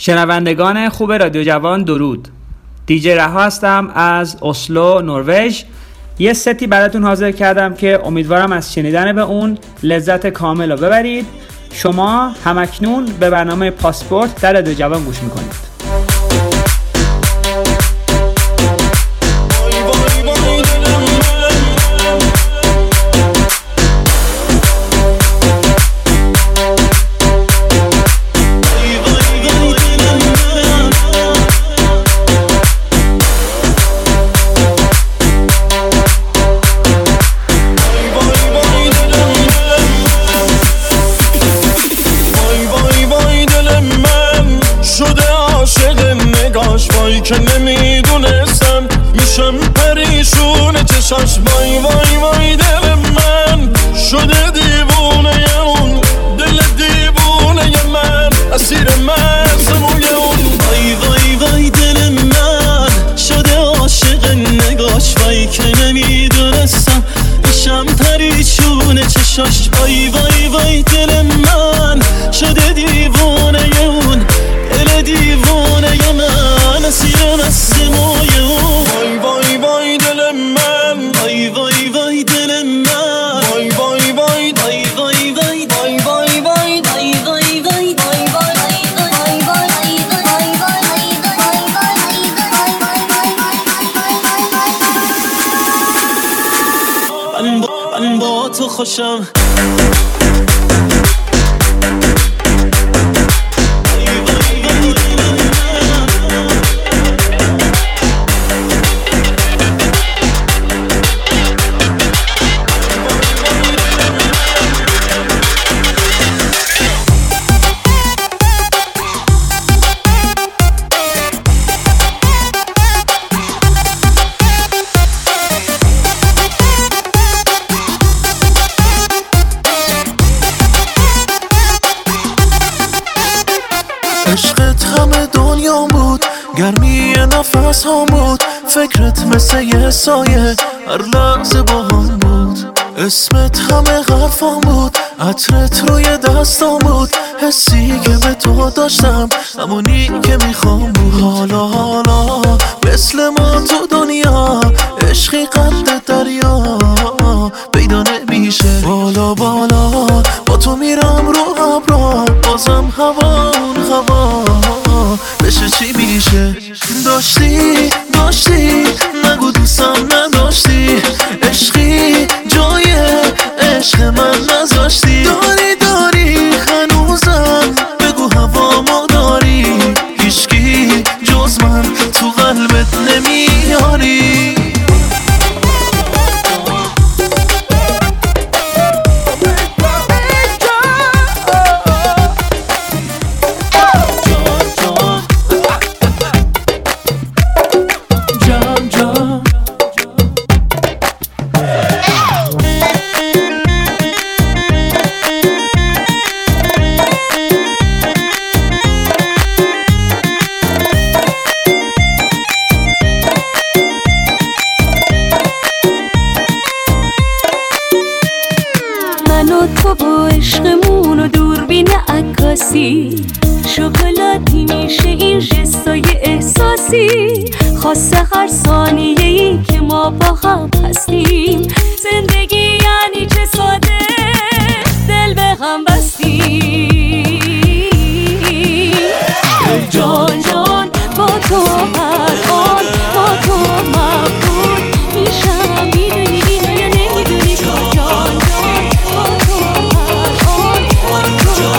شنوندگان خوب رادیو جوان درود. دیجی رها هستم از اسلو نروژ. یه ستی براتون حاضر کردم که امیدوارم از شنیدن به اون لذت کامل رو ببرید. شما همکنون به برنامه پاسپورت در رادیو جوان گوش میکنید. که نمیدونستم میشم پریشون چشاش. وای وای وای دل من شده دیوونه اون، دل دیوونه من اسیر مزموی اون. وای وای وای دل من شده عاشق نگاش. وای که نمیدونستم میشم پریشون چشاش. وای وای وای دل من شده دیوونه اون، دل دیوونه من اسیر مزموی اون. وای وای وای دل من، وای وای وای دل من، وای وای وای وای وای وای وای وای وای وای وای وای. من با تو خوشم. عشقت همه دنیا بود، گرمی نفس هم بود، فکرت مثل یه سایه هر لحظه با هم بود. اسمت همه حرفام بود، عطرت روی دستام بود، حسی که به تو داشتم همونی که میخوام بود. حالا حالا مثل ما تو دنیا عشقی قد دریا پیدا نمیشه. بالا بالا با تو میرم رو ابرا، بازم هوا اون هوا بشه چی میشه. داشتی نگو دوستم نداشتی، عشقی جای عشق من نذاشتی. داری هنوزم بگو هوا ما داری، هیچکی جز من تو قلبت نمیاری. تو با عشقمون و دوربین عکاسی، شکلاتی میشه این جستای احساسی. خاصه هر ثانیه‌ای که ما با هم هستیم، زندگی یعنی چه ساده دل به هم بستیم. جان جان با تو هر آن با تو مبهوت میشم، میدونی یا نمیدونی. جان جان با تو هر آن با تو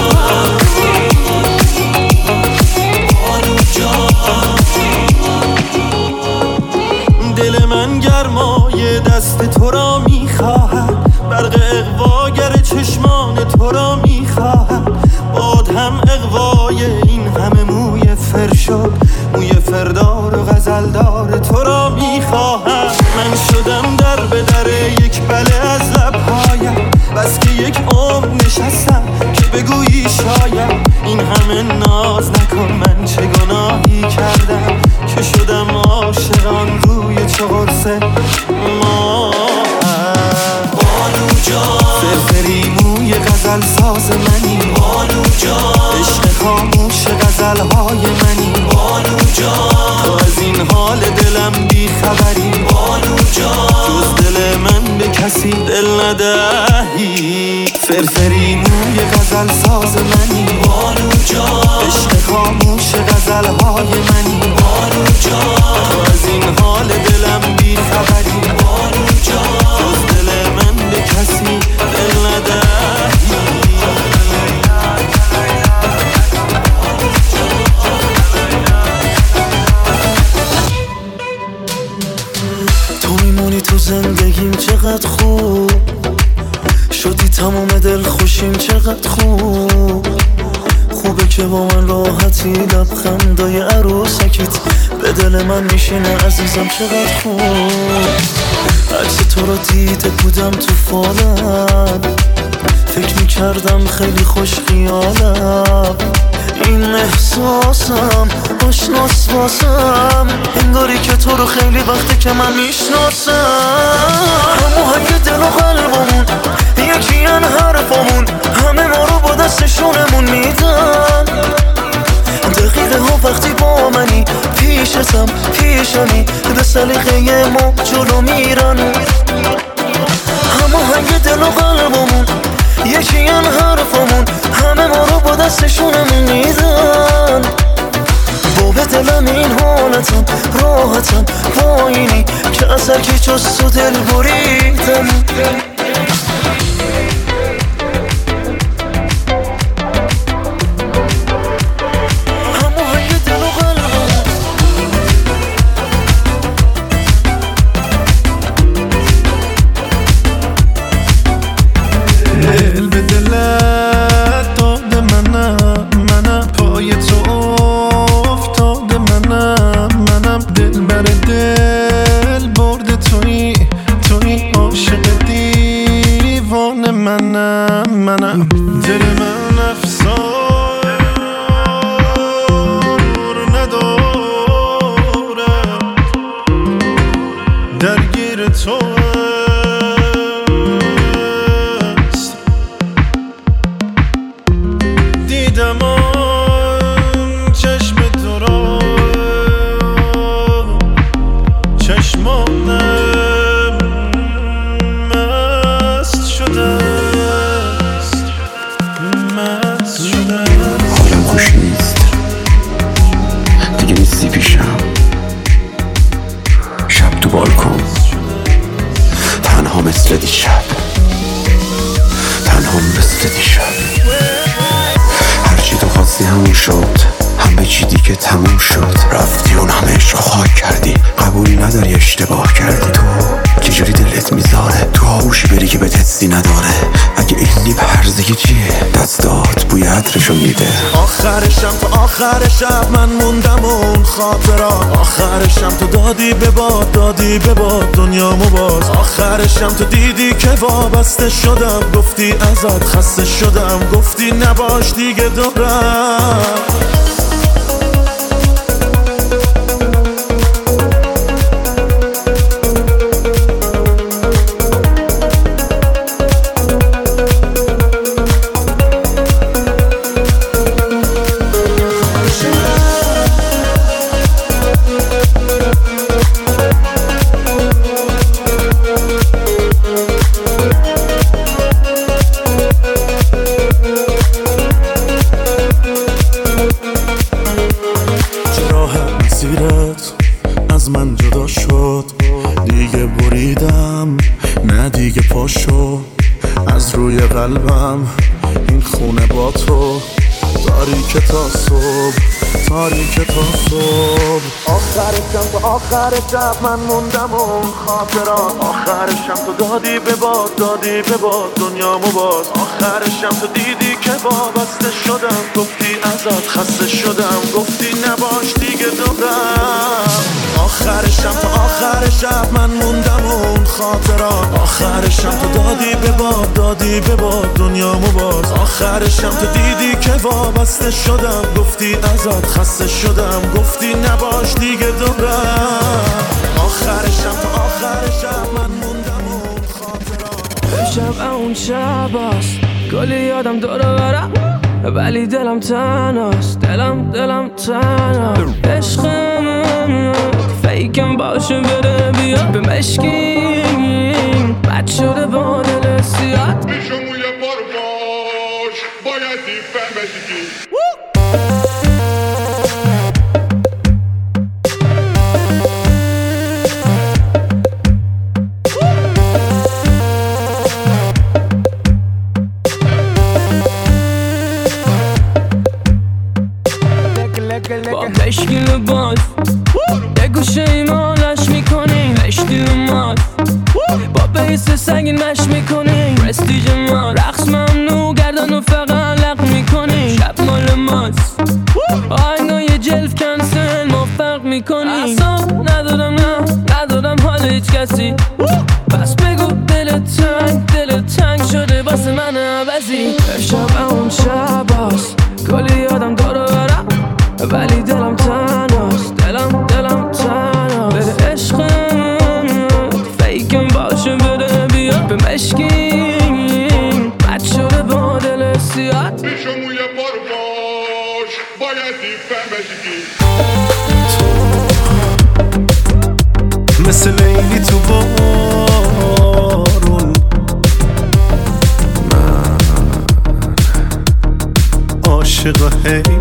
مبهوت. دل من گرمای دست تو را میخواهد، برق اغواگر چشمان تو را میخواهد. باد هم اغوای این همه موی فرشاد، موی فردار و غزلدار تو را میخواهد. من شدم در به در یک بله از لبهایم، بس که یک عمر نشستم که بگویی شاید. این همه ناز نکن، من چه گناهی کردم که شدم عاشقان روی چه قرصه ما. بانو جان فرفری موی غزل ساز منی، بانو جان عشق خاموش غزل ها های منی بانو جان، تو از این حال دلم بی خبری بانو جان، جز دل من به کسی دل ندهی، فرفری موی غزل ساز منی بانو جان، عشق خاموش غزل های منی بانو جان، تو از این حال دلم بی خبری بانو جان، جز دل من به کسی دل ندهی. تو میمونی تو زندگیم چقدر خوب شدی، تمام دل خوشیم چقدر خوبه که با من راحتی، لبخندای عروسکیت به دل من میشینه عزیزم چقدر خوب. عکس تو رو دیده بودم تو فالم، فکر میکردم خیلی خوش خیالم، این احساسم آشناس واسم، انگاری که تو رو خیلی وقته که من میشناسم. هماهنگ دل و قلبمون یکی ان حرفمون، همه ما رو با دستشونمون میدن، دقیقه ها وقتی با منی پیشتم پیشمی، به سلیقه ما جلو میرن. هماهنگ دل و قلبمون یکی ان حرفمون، همه ما رو با دستشونمون میدن، با به دلم این حالتم راحتم با اینی که از هرکی جز تو دل بریدم. آخرشم تو آخر شب من موندم اون خاطرات، آخرشم تو دادی به باد دنیامو باز، آخرشم تو دیدی که وابسته شدم، گفتی ازت خسته شدم، گفتی نباش دیگه دورم. از من جدا شد دیگه بریدم، نه دیگه پاشو از روی قلبم، این خونه با تو تاریکه تا صبح، تاریکه تا صبح. آخرشم تو آخر شب من موندم اون خاطرات، آخرشم تو دادی به باد دنیامو باز، آخرشم تو دیدی که وابسته شدم، گفتی ازت خسته شدم، گفتی نباش دیگه دورم. آخرشم تو آخر شب من موندم اون خاطرات، آخرشم تو دادی به باد دنیامو باز، آخرشم تو دیدی که وابسته شدم، گفتی ازت خسته شدم، گفتی نباش دیگه دورم. آخرشم تو آخر شب من موندم اون خاطرات. شب اون شب هست گلی یادم داره برم، ولی دلم تنهاست، دلم تنهاست. عشقم فیکم باشه بره بیاد به مشکین بد شده با دل سیاد. میشم یه بار باش باید دیفهمشی با مشکین باز یه گوشه ایمانش میکنیم اشتیل ماز با بیس سنگین مش میکنیم پرستیج ما رقص ممنوع گردن و فقط لق میکنیم شب مال ماست آینای جلف کنسل ما فرق میکنیم اصاب ندارم حال هیچ کسی بس بگو دل تنگ شده واسه من عوضی شب اون شب هاست کلی آدم دارو برم ولی دلم تنهاست دلم تنهاست. بره عشقم فیکم باشه بره بیاد به مشکین بد شده با دل سیاد. میشم یه بار باش باید دیفهمشی مثل لیلی تو بارون من عاشق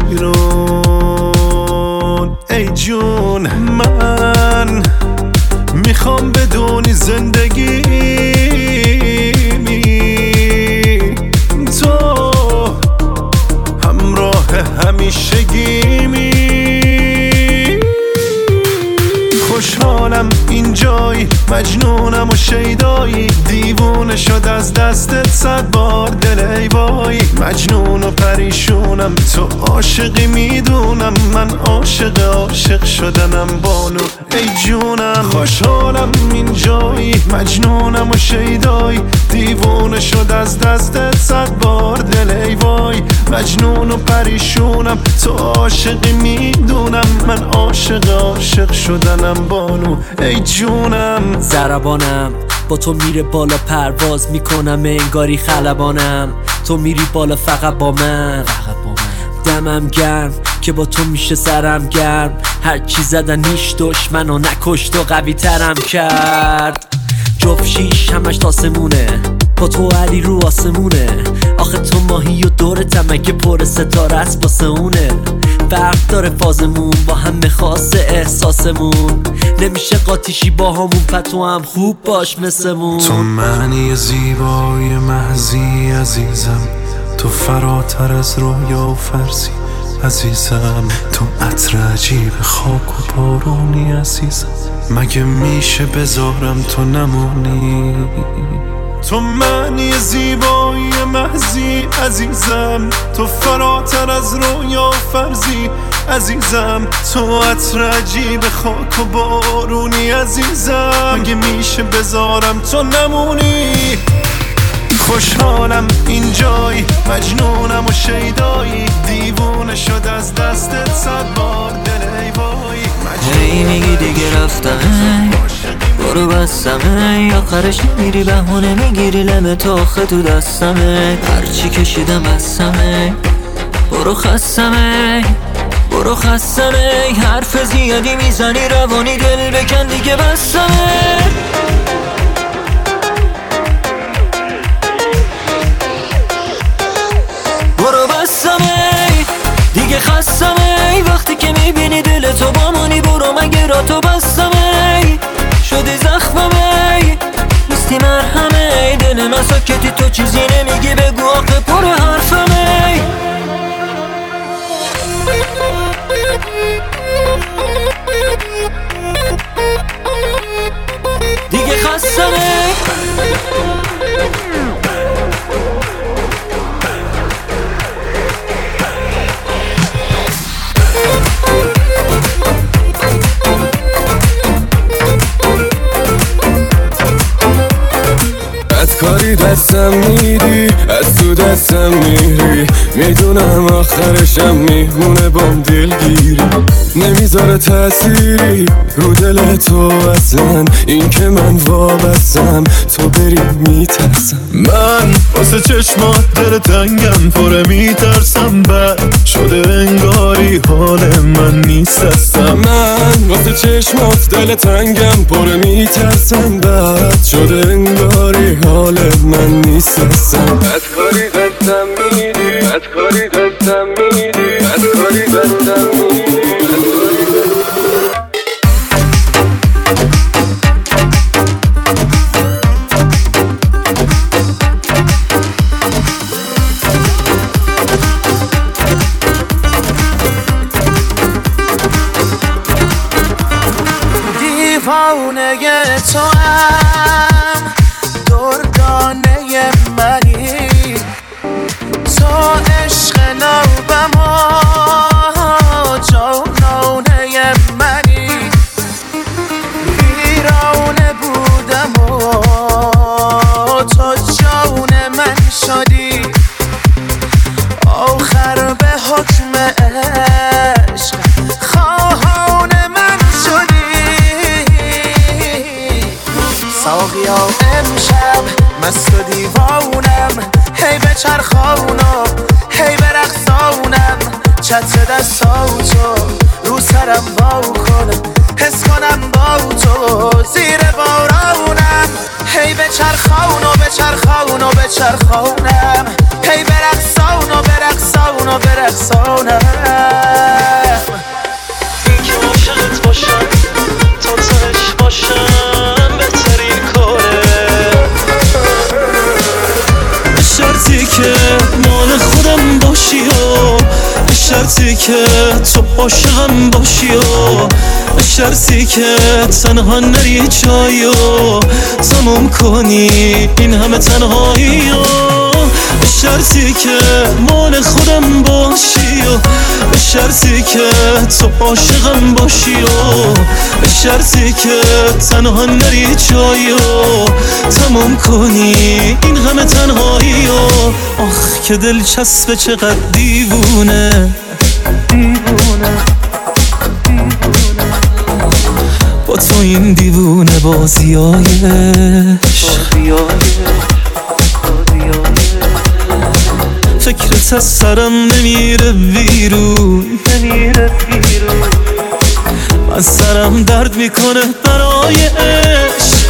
حیران. ای جون من میخوام بدونی زندگی تو همراه همیشگیمی. خوشحالم اینجایی مجنونم و شیدایی دیوونه شد از دستت 100 بار دل ای وای. مجنون و پریشونم تو عاشقی میدونم من عاشق شدنم بانو ای جونم. خوشحالم اینجایی مجنونم و شیدایی دیوونه شد از دستت 100 بار دل ای وای. مجنون و پریشونم تو عاشقی میدونم من عاشق شدنم بانو ای جونم. ضربانم با تو میره بالا پرواز میکنم انگاری خلبانم تو میری بالا فقط با من دمم گرم که با تو میشه سرم گرم هر چی زدن هیچ دشمنو نکشت و قوی ترم کرد. جفت شیش همش تاسمونه با تو علی رو آسمونه آخه تو ماهی و دورتم اگه پر ستاره است واسه اونه. فرق داره فازمون با هم خاصه احساسمون نمیشه قاطیشی با همون پتو هم خوب باش مثلمون. تو معنی زیبای محضی عزیزم تو فراتر از رویا و فرضی عزیزم. تو عطر عجیب خاک و بارونی عزیزم مگه میشه بذارم تو نمونی. تو معنی زیبایی محضی عزیزم تو فراتر از رویا و فرضی عزیزم. تو عطر عجیب خاک و بارونی عزیزم مگه میشه بذارم تو نمونی. خوشحالم اینجایی مجنونم و شیدایی دیوونه شد از دستت 100 بار دل ای وای. هی میگی دیگه رفتم برو بستمه آخرش میری بهونه میگیری لم تو آخه تو دستمه هرچی کشیدم بستمه برو خستمه حرف زیادی میزنی روانی دل بکن دیگه بستمه. برو بستمه دیگه خستمه وقتی که میبینی دل تو با منی برو مگه را تو بستمه شدی زخممه نیستی مرهمه دل من ساکتی تو چیزی نمیگی بگو آخه پر حرفمه. دیگه خستمه بدکاری کاری دستم میدی، از تو دستم میری، میدونم آخرشم میمونه بام دلگیری، نمیذاره تأثیری رو دل تو اصلا، این که من وابستم تو بری میترسم. من واسه چشمات دل تنگم پره میترسم، بد شده انگاری حال من نیست هستم. من واسه چشمات دل تنگم پره میترسم، بد شده انگاری حال من نیست هستم. بد کاری دستم میدی، بد کاری دستم میدی، بد کاری دستم میدی. دیوانه تو هم دردانه منی، تو عشق نوبم و جانانه منی، ویرانه بودم و تو جان من شدی، آخر به حکم عشق خواهان من شدی. ساقیا امشب مست و دیوانم، هی به چرخانم هی به رقصانم، چتر دستاتو رو سرم وا کنم، حس کنم با تو زیر بارانم، هی به چرخان و به چرخان و به چرخانم، هی به رقصان و به رقصان و به رقصانم. این که عاشقت باشم تا تهش باشم بهترین کاره، به شرطی که مال خودم باشی و به شرطی که تو عاشقم باشی و به شرطی که تنها نری جایی و تموم کنی این همه تنهایی و به شرطی که مال خودم باشی و به شرطی که تو عاشقم باشی و به شرطی که تنها نری جایی و تموم کنی این همه تنهایی و آخ که دلچسبه چقدر دیوونه با تو این دیوونه بازیایش، فکرت از سرم نمیره بیرون، من سرم درد میکنه برای عشق،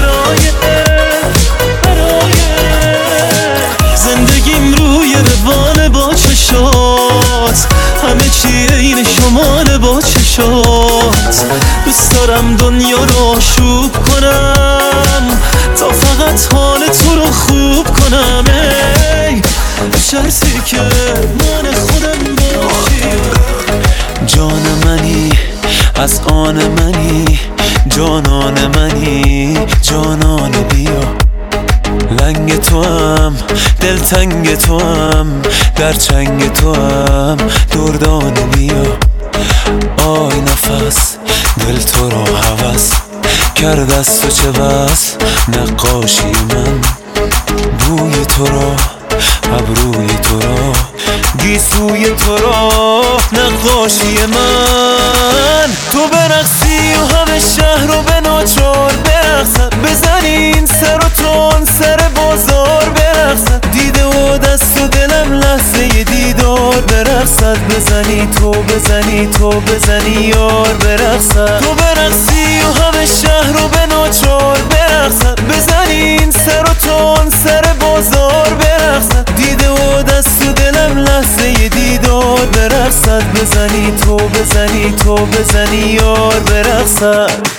زندگیم روی روانه با چشات، همه چی این شمانه با چشات، دوست دارم دنیا رو آشوب کنم تا فقط حال تو رو خوب کنم، ای به شرطی که من خودم باشی. جان منی از آن منی، جانان منی جانان بیا، لنگ تو هم دلتنگ تو هم در چنگ تو هم دردانه بیا. آی نفس دل تو رو هوس کرد از تو چه بس، نقاشی من بوی تو را ابروی تو را گیسوی تو را نقاشی من. تو برقصی و همه شهر رو به ناچار برقصد، بزنین سر و تون سر بازار برقصد، دیده و دست و دلم لحظه دیدار برقصد، بزنی تو بزنی تو بزنی یار برقصد. تو برقصی و همه شهر رو به ناچار برقصد، بزنین سر و تون سر بازار برقصد، دیده و دست و دلم لحظه دیدار برقصد، بزنی تو بزنی تو بزنی یار برقصد.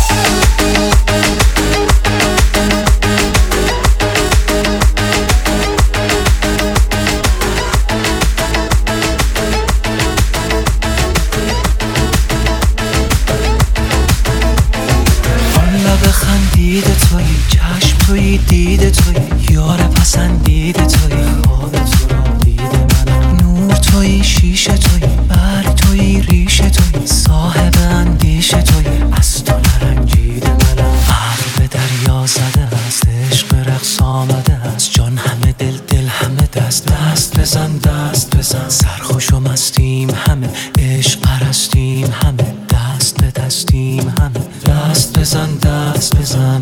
دیده توی چشم توی دیده توی یار پسندیده توی خواب تو را دیده من، نور توی شیشه توی برگ توی ریشه توی صاحب اندیشه توی از تو نرنجیده منم. دستیم همه، دست به دستیم همه. دست بزن دست بزن،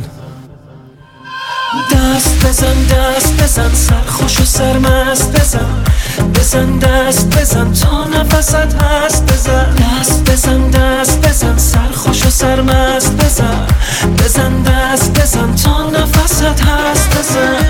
دست بزن دست بزن، سرخوش و سرمست بزن. بزن دست بزن تا نفست هست بزن. دست بزن دست بزن، سرخوش و سرمست بزن. بزن دست بزن تا نفست هست بزن.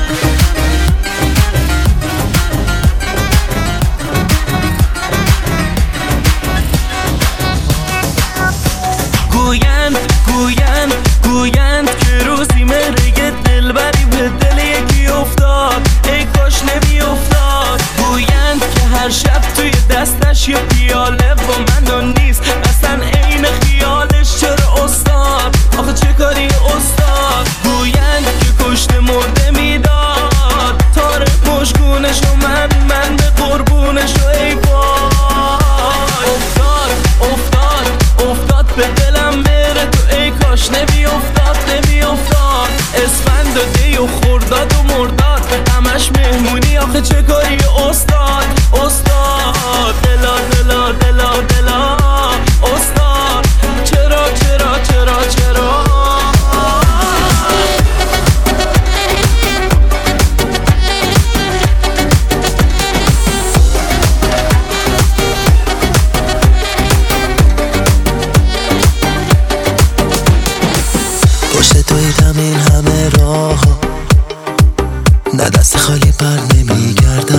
گویند که روزی مرگ دلبری به دل یکی افتاد، ای کاش نمی افتاد. گویند که هر شب توی دستش یه پیاله با من نیست، اصلا عین خیالش. چرا استاد آخه چه کاری استاد؟ گویند که کشته مرده میداد، تار مشکونش و من به قربونش و ای وای. افتاد به دلم بره تو، ای کاش نمی افتاد. اسفند و دی و خورداد و مرداد، همش مهمونی آخه چه کاری استاد؟ دلا دلا دلا دلا استاد، چرا چرا چرا چرا؟ پشت دویدم این همه راه، نه دست خالی بر نمیگردم.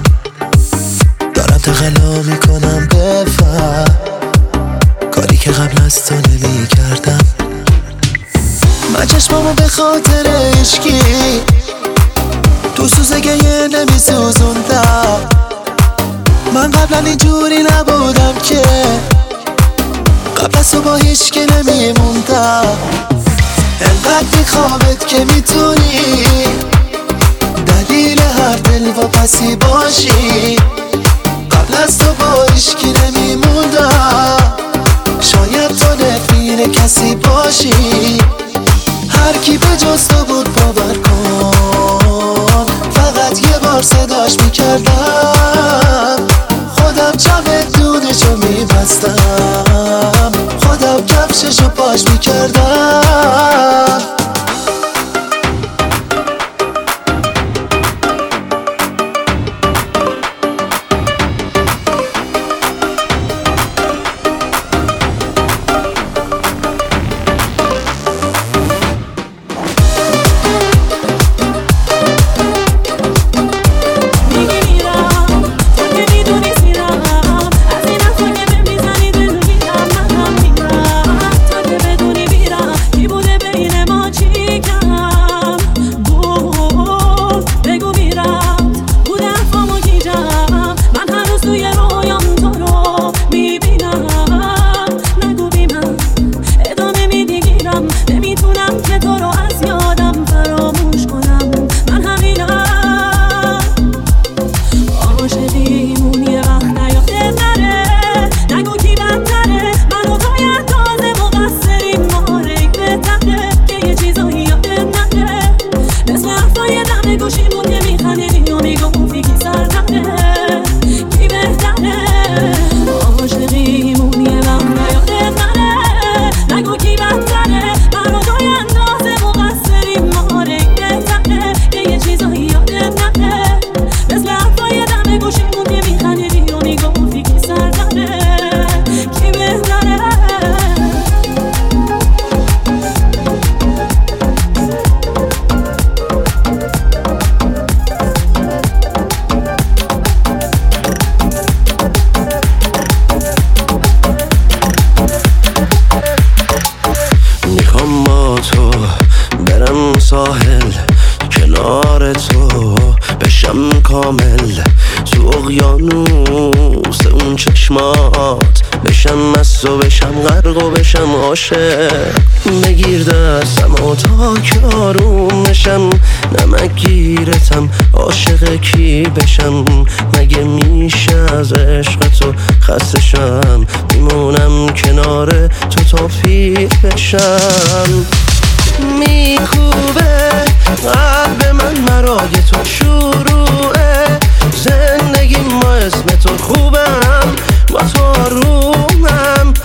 دارم تقلا میکنم بفهم کاری که قبل از تو نمیکردم. من چشمامو به خاطر عشقی تو سوزه گریه نمیسوزوندم. من قبلا اینجوری نبودم که قبل از تو با هیچ که نمیموندم. انقدر میخوابت که میتونی دلیل هر دل و پسی باشی. قبل از تو با عشقی نمیموندم، شاید تو نفیر کسی باشی. هر کی به جز تو بود باور کن، فقط یه بار صداش میکردم. خودم چمدونشو میبستم، خودم کفششو پاش میکردم. ساحل کنار تو بشم کامل، تو اقیانوس اون چشمات بشم مست و بشم غرق و بشم عاشق. بگیر دستم و تا که آروم بشم، نمک گیرتم عاشق کی بشم. مگه میشه از عشق تو خسته شم، میمونم کنار تو تا پیر بشم. میکوبه قلب من مرای تو شروعه زندگی، ما اسم تو خوبم با تو آرومم.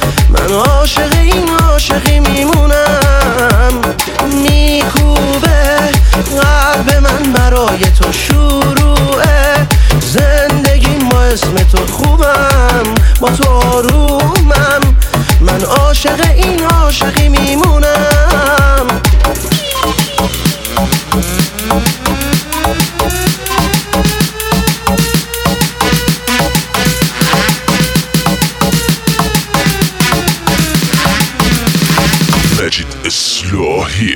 من عاشق این عاشقی میمونم. مجید اصلاحی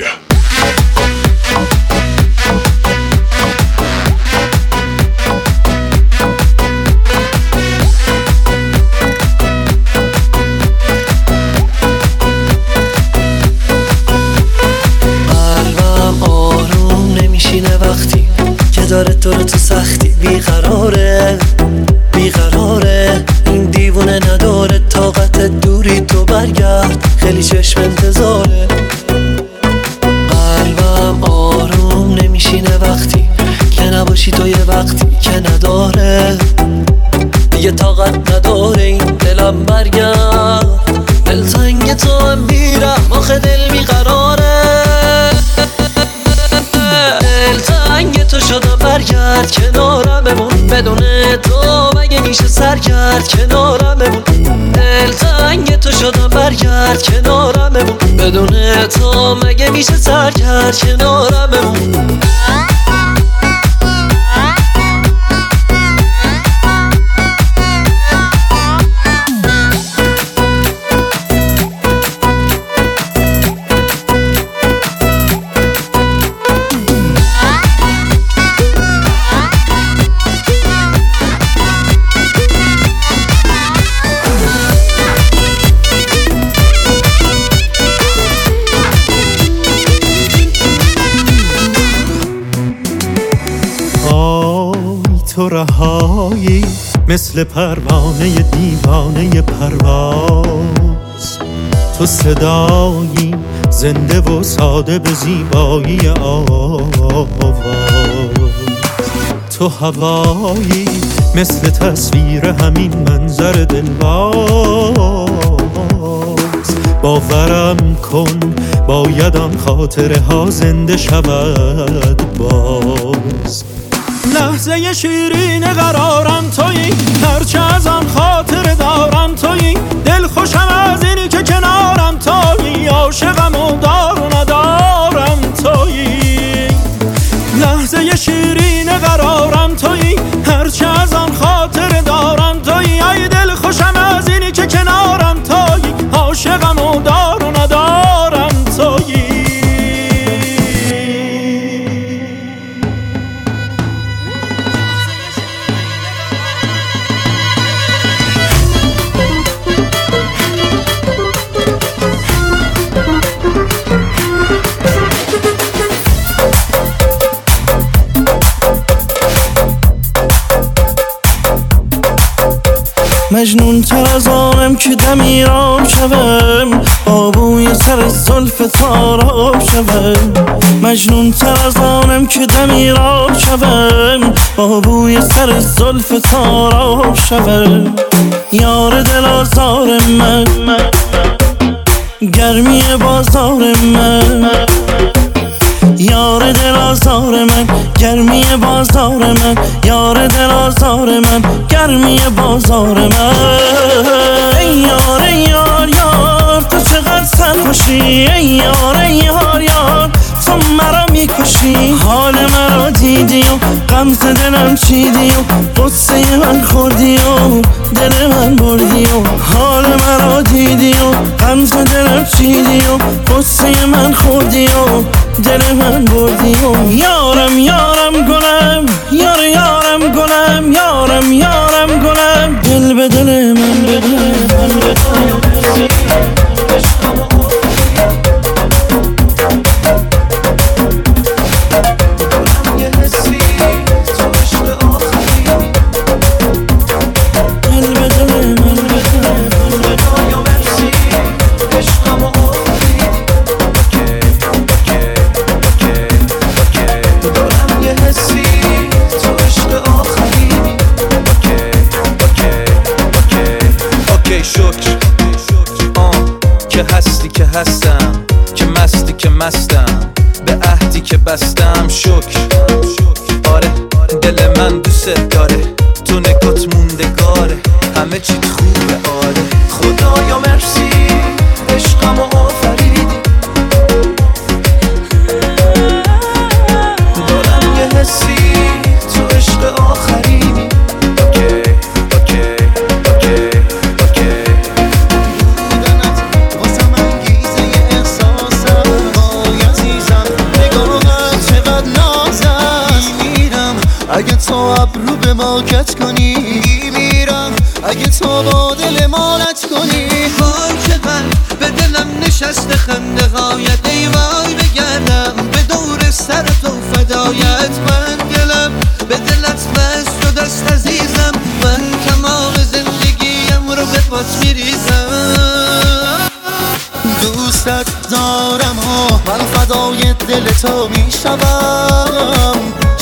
داره تو رو تو سختی بیقراره این دیوونه نداره طاقت دوری تو برگرد خیلی چشم انتظاره. قلبم آروم نمیشینه وقتی که نباشی تو یه وقتی که نداره دیگه طاقت نداره این دلم برگرد. دلتنگ تو هم میرم آخه دل بیقراره. دلتنگ تو شدم برگرد کنارم بمون بدون تو مگه میشه سرگرد کنارم بمون. دلتنگ تو شدم برگرد کنارم بمون بدون تو مگه میشه سرگرد کنارم بمون. تو رهایی مثل پروانه دیوانه پرواز، تو صدایی زنده و ساده به زیبایی آواز، تو هوایی مثل تصویر همین منظر دلواز. باورم کن باید آن خاطره ها زنده شود باز. لحظه شیرین قرارم تویی هرچه از آن خاطر دارم تویی. دل خوشم از اینی که کنارم تویی عاشقم و دار و ندارم تویی. لحظه شیرین قرارم تویی هرچه از آن خاطر دارم تویی. ای دل خوشم از اینی که کنارم تویی عاشقم و دار و ندارم تویی. مجنون تر از آنم که دمیرام شوم با بوی سر زلف تاراب شوم. مجنون تر از آنم که دمیرام شوم با بوی سر زلف تاراب شوم. یار دل آزار من گرمی بازار من، یار دل آزار من گرمی بازار من، یار دل آزار من گرمی بازار من. ای یار ای یار یار تو چقدر سرخوشی، ای یار ای یار یار تو مرا میکشی. حال مرا دیدی و غمز دلم چیدی و قصه من خوردی و دل من بردی و حال مرا دیدی و غمز دلم چیدی و قصه من خوردی و دل من بردی و یارم یارم گلم یار یارم گلم یارم یارم گلم دل به دل من بده. که هستم که مستی که مستم به عهدی که بستم شکر. آره دل من دوست داره تو نگات موندگاره همه چیت خوبه. آره خدایا مرسی دست خندقایت ای وای بگردم به دور سر تو فدایت من دلم به دلت بست و دست عزیزم من تمام زندگیم رو به پات میریزم دوستت دارم و من فدای دل تو میشوم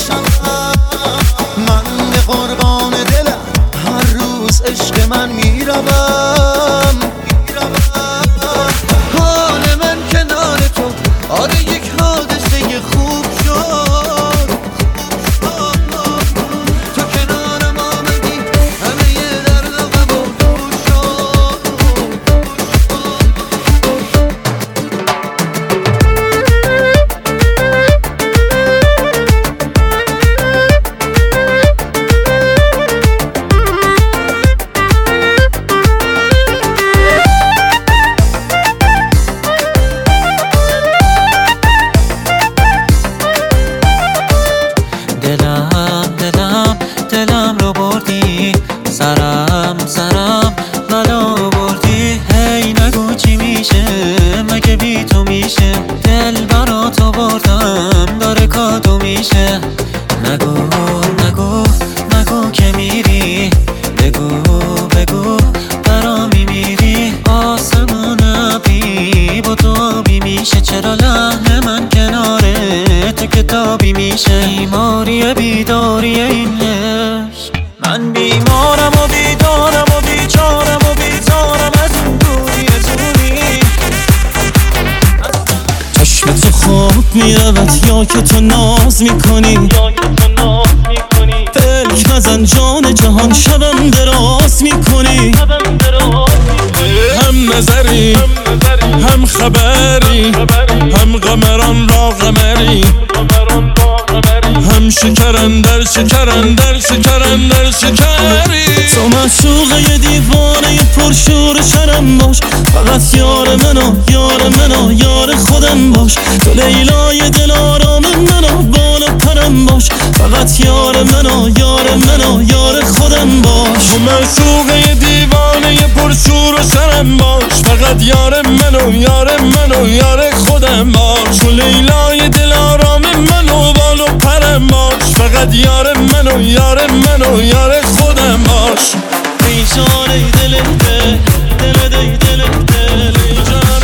من به قربان دلم هر روز عشق من میروم حال من کنار تو آره یک حادثه خوب شد تو کنارم آمدی همه درد و غم و دور شد دلم رو بردی سرم منو بردی هی نگو چی میشه مگه بی تو میشه دل برا تو بردم داره کادو میشه نگو که میری بگو برا میمیری آسمون ابری با تو آبی میشه چرا لحن من کناره تو کتابی میشه بیماری بیداری این عشق من بیمارم و بیدارم و بیچارم و بیزارم از اون دوری چشم تو خواب میرود یا که تو ناز میکنی فلک نزن جان جهان شبم دراز میکنی هم نظری هم خبری هم قمران را قمری هم شکرندر شکری تو معشوقه دیوانه پرشور شرم باش فقط یار منو یار خودم باش تو لیلای دل آرام منو بالا پرم باش فقط یار منو یار خودم باش تو معشوقه دیوانه پرشور و شرم باش فقط یار منو یار خودم باش تو لیلای دل آرام منو بالا پرم باش فقط یار منو یار خودم باش ای جان ای دل ای جان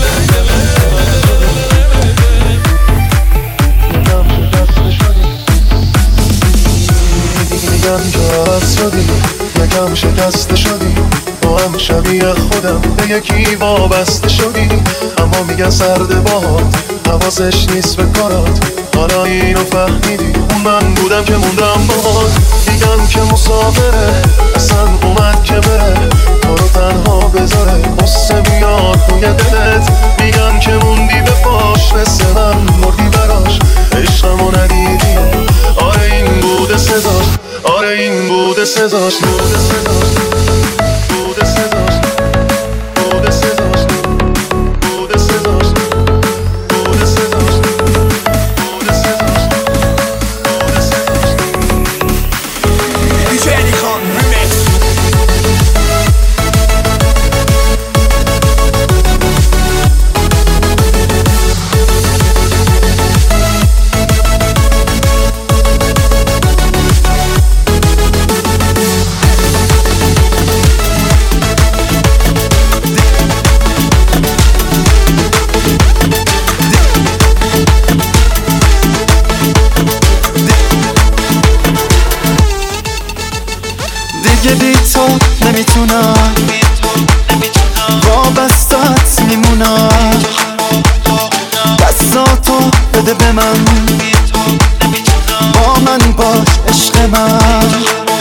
میگم که از شدی یکم شکسته شدی با هم شبیه خودم به یکی وابسته شدی اما میگن سرد باهات حواسش نیست به کارات حالا اینو فهمیدی من بودم که موندم باهات میگن که مسافره اصلا اومد که بره تو رو تنها بذاره قصه بیاد توی دلت میگن که موندی به پاش مثل من مردی براش عشقمو ندیدی آره این بوده سزاش آره این بوده سزاش دیگه بی تو نمیتونم وابستت میمونم دستاتو بده به من با من باش عشق من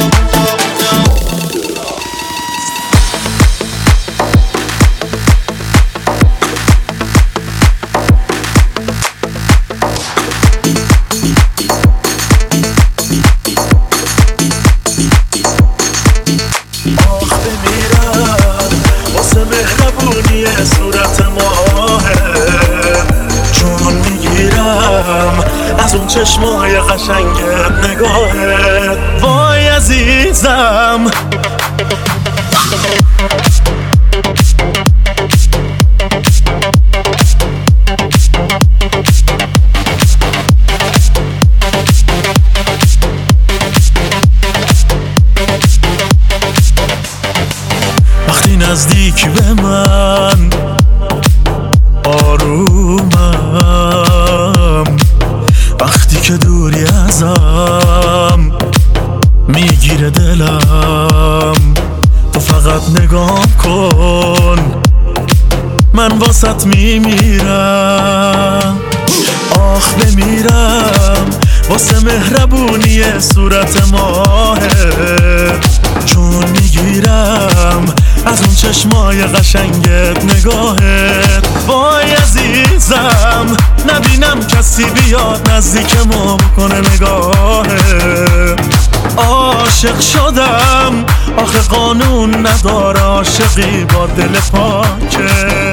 چشمای قشنگت نگاهت وای عزیزم من واسط میمیرم. آخ بمیرم واسه مهربونی صورت ماهه، چون میگیرم از اون چشمای قشنگت نگاهت. وای عزیزم نبینم کسی بیاد نزدیکمو بکنه نگاهت. عاشق شدم آخه قانون نداره عاشقی با دل پاکه.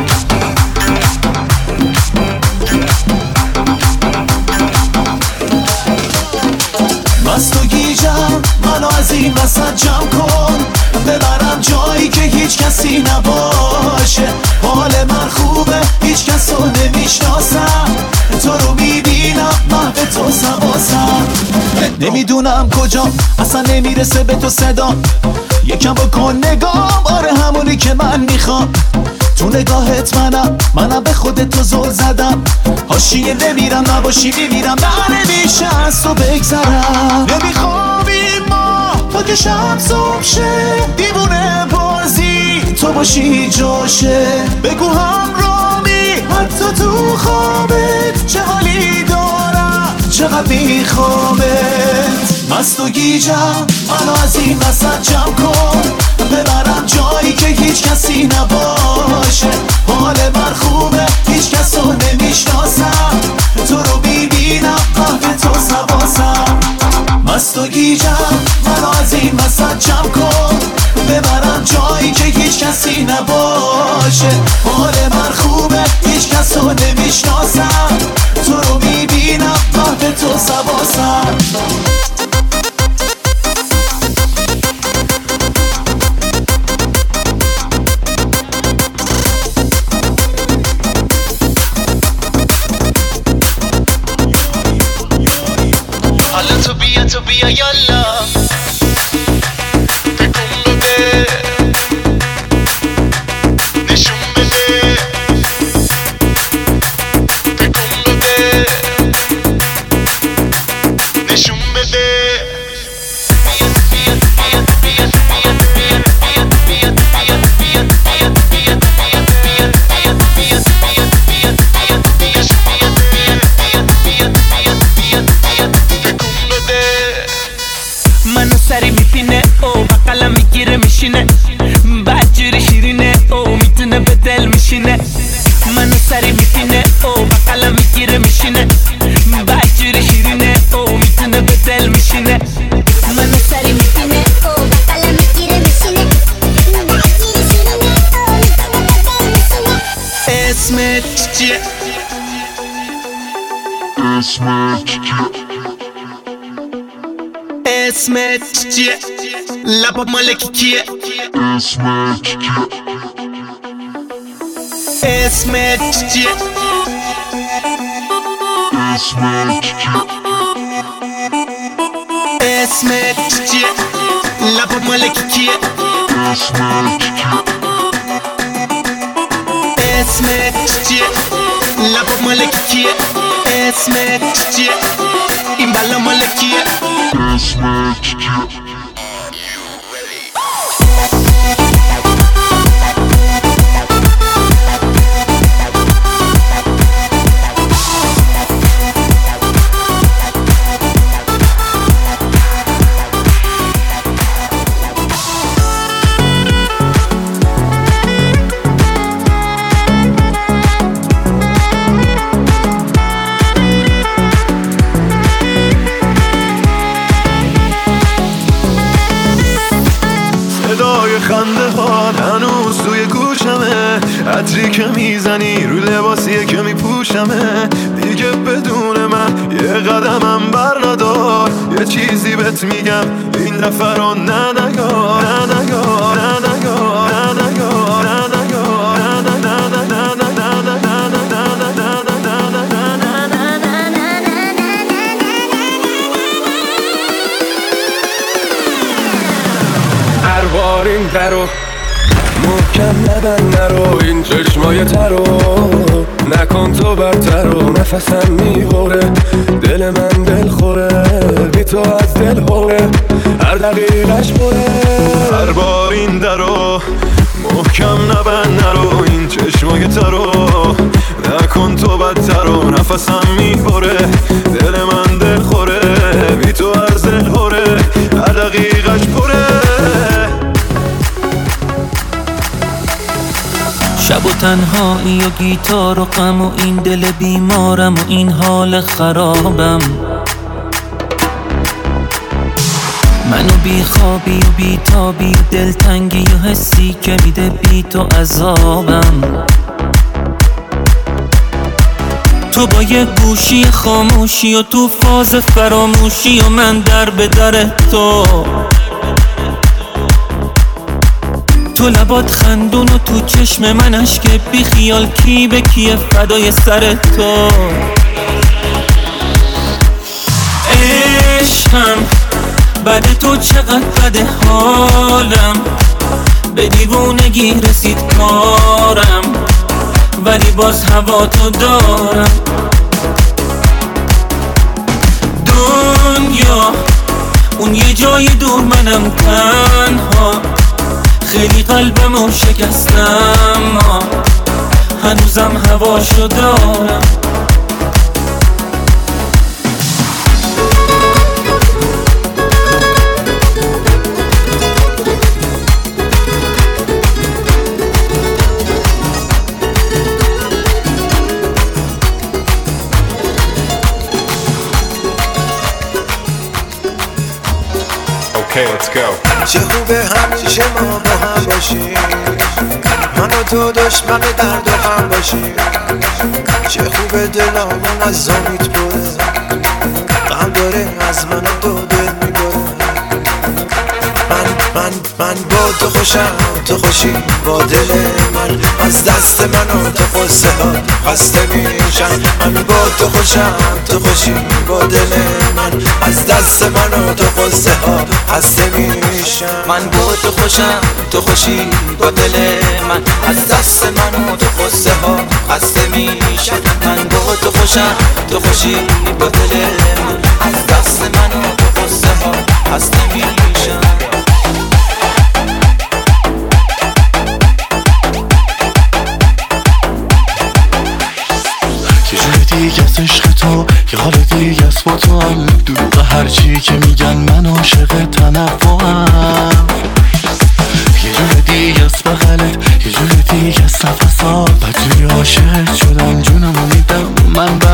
مست و گیجم منو از این وسط جمع کن، ببرم جایی که هیچ کسی نباشه. حال من خوبه هیچ کس رو نمیشناسم، تو رو میبینم محو تو سواسم. نمیدونم کجا اصلا نمیرسه به تو صدا، یکم بکن نگام آره همونی که من میخوام. تو نگاهت منم به خودت تو زل زدم. حاشیه نمیرم نباشی میمیرم، نه نمیشه از تو بگذرم. نمیخوابیم ما تا که شب صبح شه، دیوونه بازی تو باشی جاشه. بگو همرامی حتی تو خوابت چه حالی دارم چقدر میخوامت. مست و گیجم منو از این وسط جمع کن، ببرم جایی که هیچ کسی نباشه. حال من خوبه هیچ کس رو نمیشناسم، تو رو میبینم قهوه تو سواسم. مست و گیجم منو از این وسط جمع کن، ببرم جایی که هیچ کسی نباشه. حال من خوبه هیچ کس رو نمیشناسم، تو رو میبینم قهوه تو سواسم. تو بیا یالا بکن بده نشون بده، بکن بده نشون بده. منو سری میپینه او بقلم میگیره میشینه، بدجوری شیرینه او میتونه به دل میشینه. منو سری میپینه او بقلم میگیره میشینه، بدجوری شیرینه او میتونه به دل میشینه. منو سری میپینه او بقلم میگیره میشینه، بدجوری شیرینه او میتونه به دل میشینه. اسمت چیه؟ اسمت چیه؟ اسمت چیه؟ لبا مالکی کیه؟ اسمت چیه؟ اسمت چیه؟ اسمت چیه؟ اسمت چیه؟ لبا مالکی کیه؟ اسمت چیه؟ اسمت چیه؟ لبا مالکی کیه؟ اسمت چیه؟ این بالا مالکیه؟ اسمت چیه؟ خنده ها هنوز توی گوشمه، عطری که میزنی رو لباسیه که میپوشمه. دیگه بدون من یه قدمم بر ندار، یه چیزی بهت میگم این دفعه رو نه نگار، نه نگار، نه نگار، نه نگار، نه نگار، نه بار این درو محکم نبند نرو، این چشمای ترو نکن تو برترو. نفسم میبره دل من دل خوره، بی تو از دل هوره هر دقیقش بره. هر بار این درو محکم نبند نرو، این چشمای بدتر و نکن تو بدتر و نفسم میبره دل من دل خوره بی تو هر زل هره هر دقیقش پره شب و تنهایی و گیتار و غم و این دل بیمارم و این حال خرابم منو بی خوابی و بی تابی و دلتنگی و حسی که میده بی تو عذابم تو با یه گوشی خاموشی و تو فاز فراموشی و من در به در تو لبات خندون و تو چشم من اشک بی خیال کی به کیه فدای سر تو عشقم بعد تو چقدر بده حالم به دیوونگی رسید کارم ولی باز هوا تو دارم دنیا اون یه جای دور منم تنها خیلی قلبمو شکستم هنوزم هواشو دارم Okay, let's go. چه خوبه همیشه ما با هم باشیم من و تو دشمن درد و غم باشیم چه خوبه دلامون از زامیت بره غم داره از من و تو دل میبره من با تو خوشم تو خوشی با دل من از دست من و تو قصه ها خسته میشم من با تو خوشم تو خوشی با دل من از دست من و تو قصه ها خسته میشم من با تو خوشم تو خوشی با دل من از دست من و تو قصه ها خسته میشم من با تو خوشم تو خوشی با دل من از دست من و تو قصه ها خسته میشم دیگه از عشق تو یه حال دیگه از با تو هم دروغ هرچی که میگن من عاشق تنوعم یه جور دیگه از بغلت یه جور دیگه از نفسات و توی عاشق شدم جونمو میدم من